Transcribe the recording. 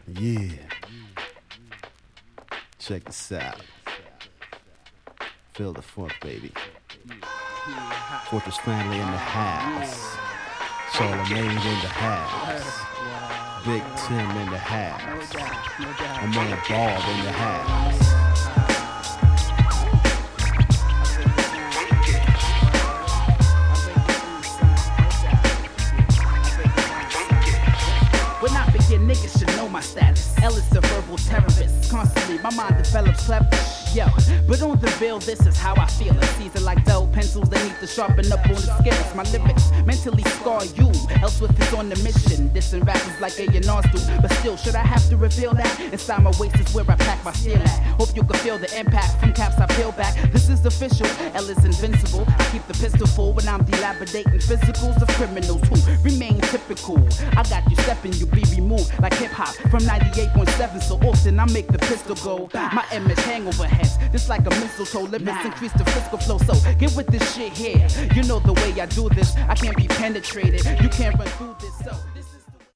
Yeah. Check this out. Feel the funk, baby. Fortress family in the house. Charlemagne in the house. Big Tim in the house. My man Bob in the house. When I begin, niggas should know my status. L is a verbal terrorist. Constantly, my mind develops clever. Yo, but on the bill, this is how I feel. A season like dull pencils, they need to sharpen up on the scales. My lyrics mentally scar you. L Swift is on the mission. Dissing rappers like A&R's do. But still, should I have to reveal that? Inside my waist is where I pack my steel at. Hope you can feel the impact from caps I peel back. This is official. L is invincible. I keep the pistol full when I'm dilapidating physicals of criminals who remain typical. I got you stepping, you be removed like hip hop from 98.7. So often I make the pistol go. My image hang over heads, just like a mistletoe. Limits increase the fiscal flow. So get with this shit here. You know the way I do this. I can't be penetrated. You can't run through this. So.